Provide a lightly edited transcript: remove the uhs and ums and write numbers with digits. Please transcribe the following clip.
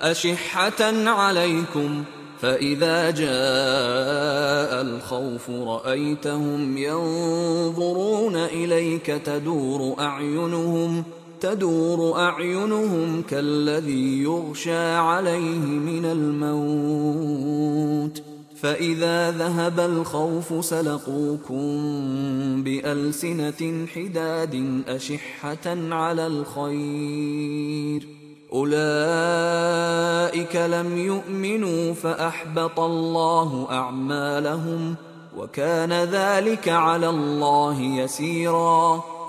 أشحة عليكم فإذا جاء الخوف رأيتهم ينظرون إليك تدور أعينهم كالذي يغشى عليه من الموت، فإذا ذهب الخوف سلقوكم بألسنة حداد أشحة على الخير، أولئك لم يؤمنوا فأحبط الله أعمالهم وكان ذلك على الله يسيرا.